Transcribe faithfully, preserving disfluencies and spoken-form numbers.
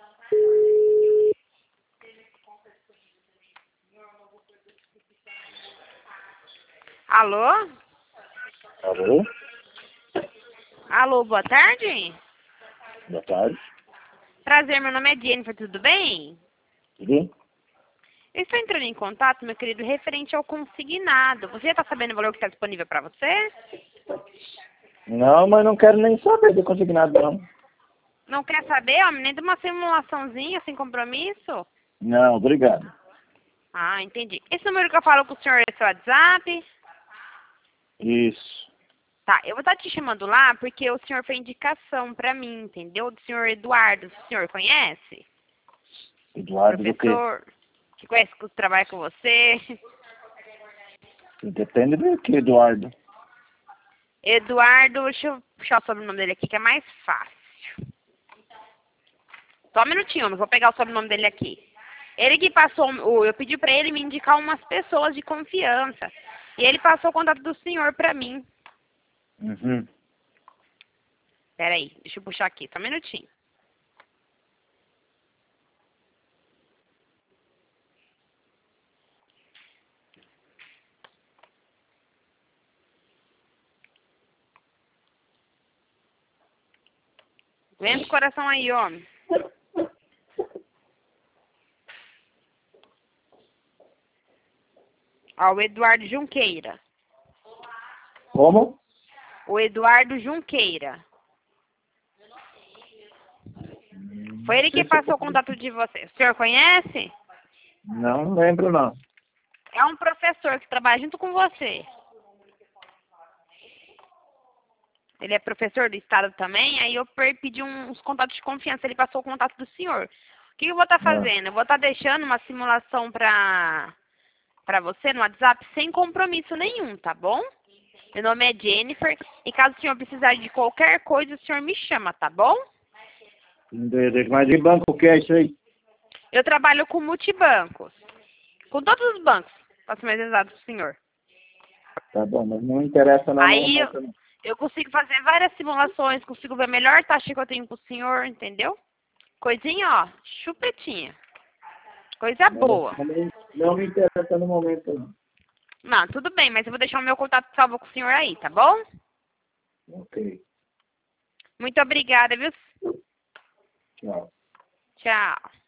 Alô? Alô? Alô, boa tarde. Boa tarde. Prazer, meu nome é Jennifer, tudo bem? Tudo? Eu estou entrando em contato, meu querido, referente ao consignado. Você já está sabendo o valor que está disponível para você? Não, mas não quero nem saber do consignado, não. Não quer saber, homem, nem de uma simulaçãozinha sem compromisso? Não, obrigado. Ah, entendi. Esse número que eu falo com o senhor é seu WhatsApp? Isso. Tá, eu vou estar te chamando lá porque o senhor fez indicação pra mim, entendeu? Do senhor Eduardo. O senhor conhece? Eduardo do quê? Professor que conhece, que trabalha com você. Depende do que, Eduardo. Eduardo, deixa eu puxar o sobrenome dele aqui que é mais fácil. Só um minutinho, eu vou pegar o sobrenome dele aqui. Ele que passou, o- eu pedi pra ele me indicar umas pessoas de confiança. E ele passou o contato do senhor pra mim. Uhum. Pera aí, deixa eu puxar aqui, só um minutinho. Aguenta o coração aí, homem. Ó, o Eduardo Junqueira. Como? O Eduardo Junqueira. Foi ele que passou o contato de você. O senhor conhece? Não lembro, não. É um professor que trabalha junto com você. Ele é professor do estado também, aí eu per- pedi um- uns contatos de confiança, ele passou o contato do senhor. O que eu vou estar Ah, fazendo? Eu vou estar deixando uma simulação para para você no WhatsApp sem compromisso nenhum, tá bom? Meu nome é Jennifer e caso o senhor precisar de qualquer coisa, o senhor me chama, tá bom? de- de- mas de banco que é isso aí? Eu trabalho com multibancos, com todos os bancos, para ser mais exato, senhor. Tá bom, mas não interessa não. não, Aí eu, não, não. eu consigo fazer várias simulações, consigo ver a melhor taxa que eu tenho pro senhor, entendeu? Coisinha, ó, chupetinha. Coisa boa. Não, não me interessa no momento, não. Não, tudo bem, mas eu vou deixar o meu contato salvo com o senhor aí, tá bom? Ok, Muito obrigada, viu? tchau. Tchau.